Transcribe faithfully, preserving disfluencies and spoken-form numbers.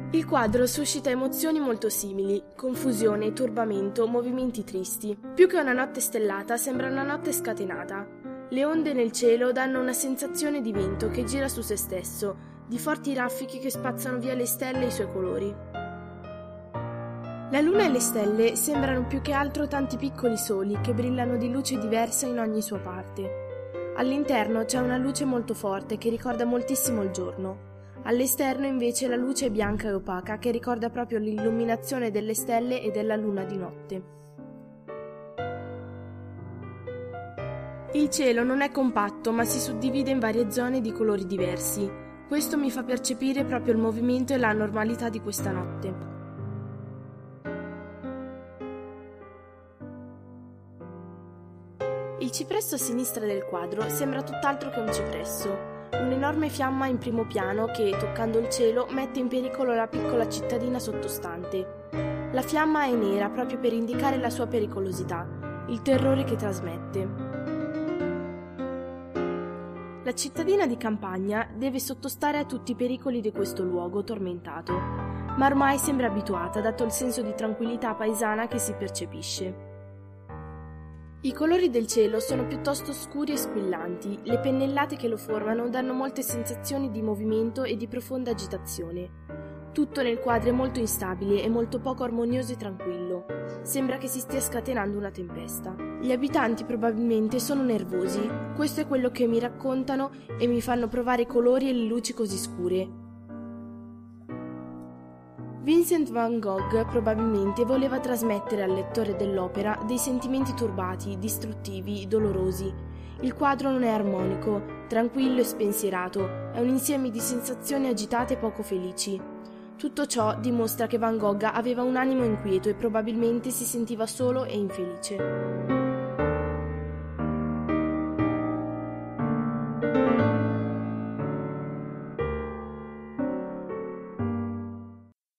Il quadro suscita emozioni molto simili: confusione, turbamento, movimenti tristi. Più che una notte stellata, sembra una notte scatenata. Le onde nel cielo danno una sensazione di vento che gira su se stesso, di forti raffichi che spazzano via le stelle e i suoi colori. La luna e le stelle sembrano più che altro tanti piccoli soli che brillano di luce diversa in ogni sua parte. All'interno c'è una luce molto forte che ricorda moltissimo il giorno. All'esterno invece la luce è bianca e opaca che ricorda proprio l'illuminazione delle stelle e della luna di notte. Il cielo non è compatto ma si suddivide in varie zone di colori diversi. Questo mi fa percepire proprio il movimento e la normalità di questa notte. Il cipresso a sinistra del quadro sembra tutt'altro che un cipresso. Un'enorme fiamma in primo piano che, toccando il cielo, mette in pericolo la piccola cittadina sottostante. La fiamma è nera proprio per indicare la sua pericolosità, il terrore che trasmette. La cittadina di campagna deve sottostare a tutti i pericoli di questo luogo tormentato, ma ormai sembra abituata dato il senso di tranquillità paesana che si percepisce. I colori del cielo sono piuttosto scuri e squillanti, le pennellate che lo formano danno molte sensazioni di movimento e di profonda agitazione. Tutto nel quadro è molto instabile e molto poco armonioso e tranquillo. Sembra che si stia scatenando una tempesta. Gli abitanti probabilmente sono nervosi, questo è quello che mi raccontano e mi fanno provare i colori e le luci così scure. Vincent van Gogh probabilmente voleva trasmettere al lettore dell'opera dei sentimenti turbati, distruttivi, dolorosi. Il quadro non è armonico, tranquillo e spensierato, è un insieme di sensazioni agitate e poco felici. Tutto ciò dimostra che Van Gogh aveva un animo inquieto e probabilmente si sentiva solo e infelice.